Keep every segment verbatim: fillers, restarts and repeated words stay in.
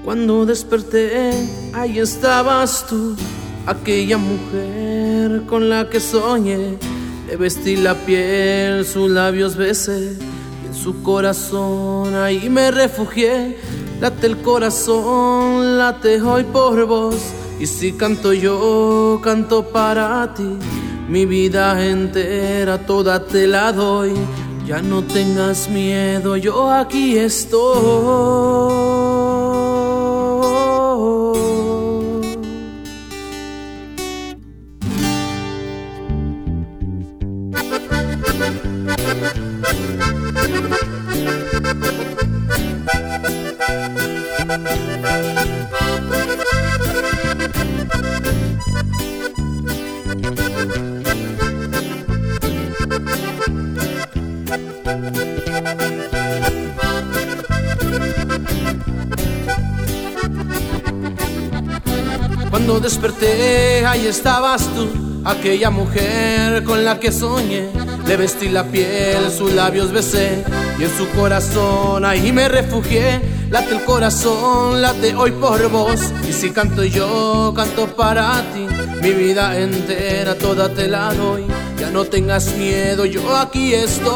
Cuando desperté, ahí estabas tú, aquella mujer con la que soñé. Le vestí la piel, sus labios besé, y en su corazón ahí me refugié. Late el corazón, late hoy por vos, y si canto yo, canto para ti. Mi vida entera, toda te la doy. Ya no tengas miedo, yo aquí estoy. Cuando desperté, ahí estabas tú, aquella mujer con la que soñé. Le vestí la piel, sus labios besé, y en su corazón ahí me refugié. Late el corazón, late hoy por vos, y si canto yo, canto para ti. Mi vida entera, toda te la doy. Ya no tengas miedo, yo aquí estoy.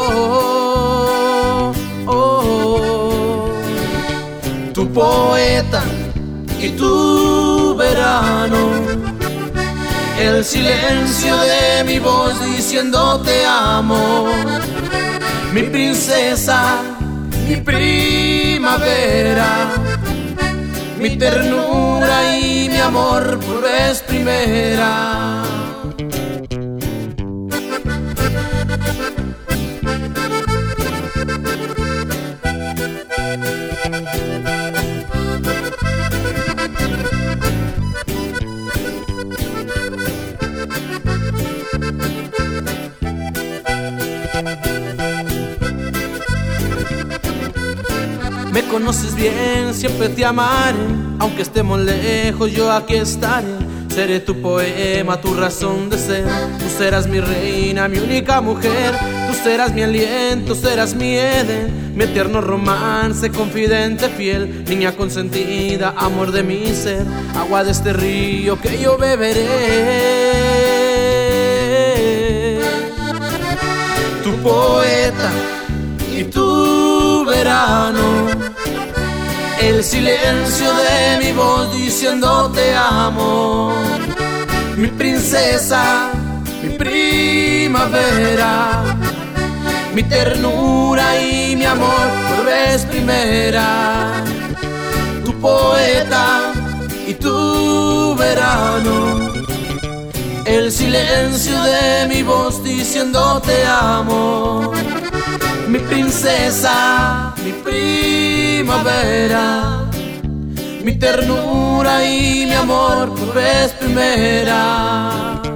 Oh, tu poeta y tu verano, el silencio de mi voz diciendo te amo. Mi princesa, mi primavera, mi ternura y mi amor por vez primera. Me conoces bien, siempre te amaré, aunque estemos lejos, yo aquí estaré. Seré tu poema, tu razón de ser. Tú serás mi reina, mi única mujer. Tú serás mi aliento, serás mi Edén, mi eterno romance, confidente fiel. Niña consentida, amor de mi ser, agua de este río que yo beberé. Tu poeta y tu verano, el silencio de mi voz diciendo te amo. Mi princesa, mi primavera, mi ternura y mi amor por vez primera. Tu poeta y tu verano, el silencio de mi voz diciendo te amo. Mi princesa, mi primavera, mi ternura y mi amor por vez primera.